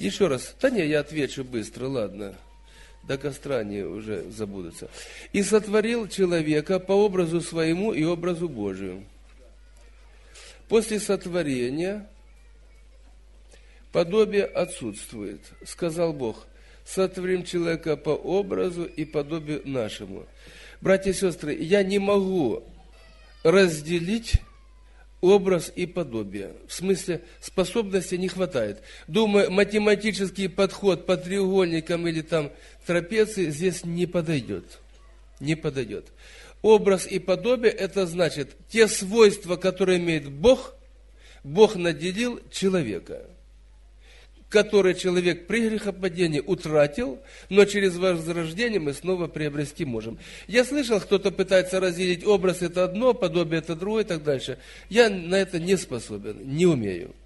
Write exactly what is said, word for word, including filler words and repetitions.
Еще раз. Да не, я отвечу быстро, ладно. До костра они уже забудутся. «И сотворил человека по образу своему и образу Божию». После сотворения подобие отсутствует. Сказал Бог: «Сотворим человека по образу и подобию нашему». Братья и сестры, я не могу разделить образ и подобие. В смысле, способности не хватает. Думаю, математический подход по треугольникам или там трапеции здесь не подойдет. Не подойдет. Образ и подобие, это значит, те свойства, которые имеет Бог, Бог наделил человека, который человек при грехопадении утратил, но через возрождение мы снова приобрести можем. Я слышал, кто-то пытается разделить образ это одно, подобие это другое и так дальше. Я на это не способен, не умею.